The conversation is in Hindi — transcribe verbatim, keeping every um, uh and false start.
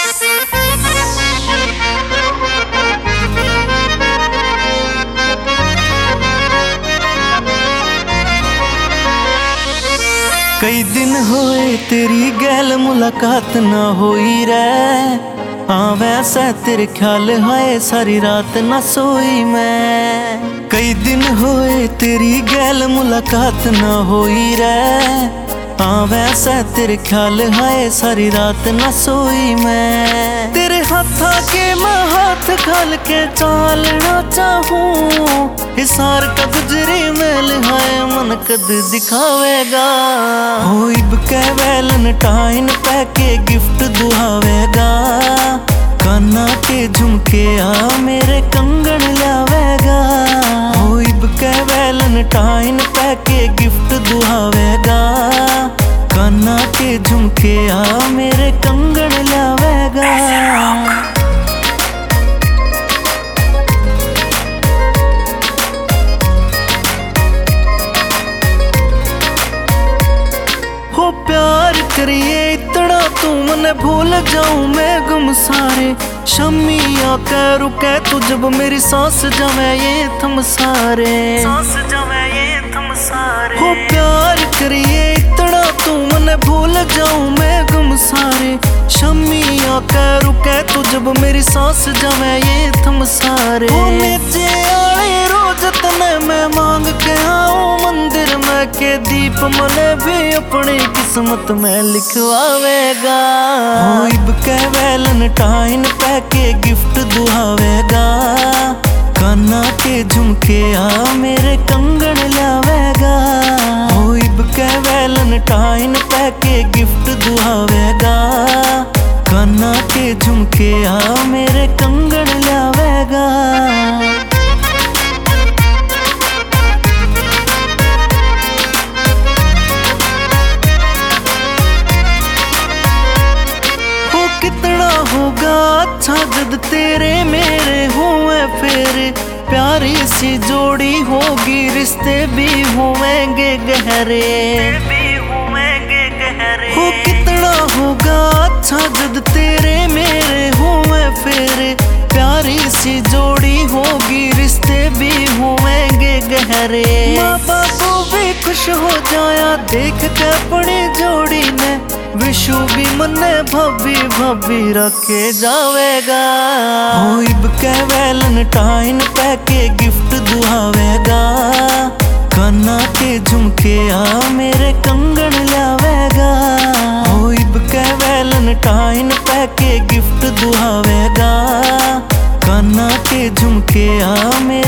कई दिन होए तेरी गैल मुलाकात ना होई रे। हाँ वैसे तेरे ख्याल हाय सारी रात ना सोई मैं। कई दिन होए तेरी गैल मुलाकात ना होई रे। हाँ वैसे तेरे ख्याल हाय सारी रात ना सोई मैं। तेरे हाथा के मैं हाथ खाल के चालना चाहूं। हिसार का गुजरी मेल हाय मन कद दिखावेगा। हो इब के वैलेंटाइन पैके गिफ्ट दुहावेगा। काना के झुमके आ मेरे कंगन लावेगा। हो इब के वैलेंटाइन पैके गिफ्ट दुहावेगा। काना के झुमके आ मेरे कंगन लावेगा। हो प्यार करिए इतना तू मने भूल जाऊं मैं गुम सारे। शम्मिया कह रुके तू जब मेरी सांस जमे ये थम सारे। सांस जमे ये थम सारे। हो प्यार करिए इतना तू मने भूल जाऊं मैं गुम सारे। शम्मिया कह रुके तू जब मेरी सांस जमे ये थम सारे। हो नीचे आए रोज तने मैं मांग के आऊं मंदिर में के दीप मने भी अपनी किस्मत में लिखवावेगा। हो इब के वैलेंटाइन पैके गिफ्ट दुहावेगा। काना के झुमके आ मेरे कंगन लावेगा। हो इब के वैलेंटाइन पैके गिफ्ट दुहावेगा। काना के झुमके आ मेरे कंगन लावेगा। कितना होगा अच्छा जब तेरे मेरे हुए फिर। प्यारी सी जोड़ी होगी रिश्ते भी होंगे गहरे। हो कितना होगा अच्छा जब तेरे मेरे हुए फिर। प्यारी सी जोड़ी होगी रिश्ते भी होंगे गहरे। माँ बाप भी खुश हो जाया देख के अपनी जोड़ी ने। विशु भी मने भाभी भाभी रखे जावेगा। हो इब के वैलेंटाइन पैके गिफ्ट दुहावेगा। काना के झुमके आ मेरे कंगन लावेगा। हो इब के वैलेंटाइन पैके गिफ्ट दुहावेगा। काना के झुमके आ मेरे